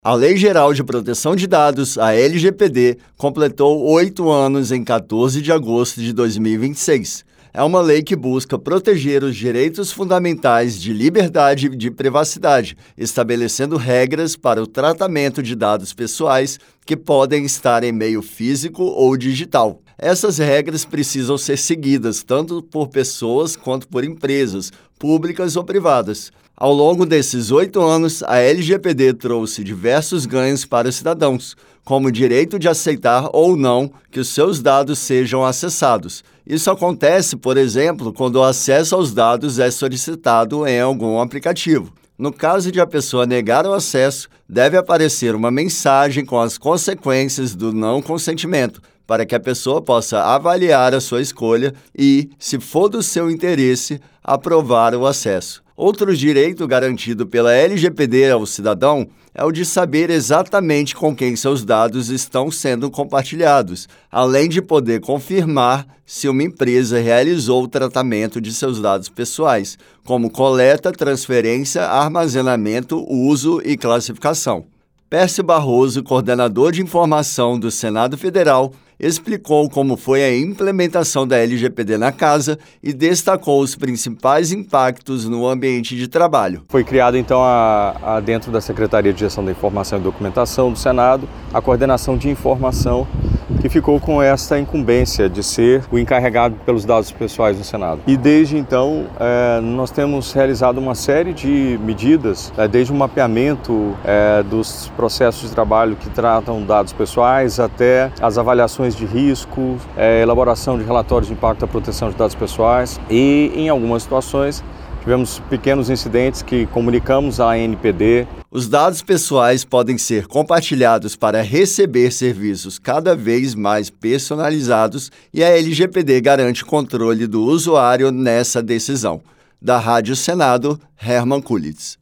A Lei Geral de Proteção de Dados, a LGPD, completou 8 anos em 14 de agosto de 2026. É uma lei que busca proteger os direitos fundamentais de liberdade e de privacidade, estabelecendo regras para o tratamento de dados pessoais que podem estar em meio físico ou digital. Essas regras precisam ser seguidas tanto por pessoas quanto por empresas, públicas ou privadas. Ao longo desses 8 anos, a LGPD trouxe diversos ganhos para os cidadãos, como o direito de aceitar ou não que os seus dados sejam acessados. Isso acontece, por exemplo, quando o acesso aos dados é solicitado em algum aplicativo. No caso de a pessoa negar o acesso, deve aparecer uma mensagem com as consequências do não consentimento, para que a pessoa possa avaliar a sua escolha e, se for do seu interesse, aprovar o acesso. Outro direito garantido pela LGPD ao cidadão é o de saber exatamente com quem seus dados estão sendo compartilhados, além de poder confirmar se uma empresa realizou o tratamento de seus dados pessoais, como coleta, transferência, armazenamento, uso e classificação. Pércio Barroso, coordenador de informação do Senado Federal, explicou como foi a implementação da LGPD na casa e destacou os principais impactos no ambiente de trabalho. Foi criado, então, dentro da Secretaria de Gestão da Informação e Documentação do Senado, a coordenação de informação, que ficou com esta incumbência de ser o encarregado pelos dados pessoais do Senado. E desde então, nós temos realizado uma série de medidas, desde o mapeamento dos processos de trabalho que tratam dados pessoais até as avaliações de risco, elaboração de relatórios de impacto da proteção de dados pessoais e, em algumas situações, tivemos pequenos incidentes que comunicamos à ANPD. Os dados pessoais podem ser compartilhados para receber serviços cada vez mais personalizados e a LGPD garante controle do usuário nessa decisão. Da Rádio Senado, Herman Kulitz.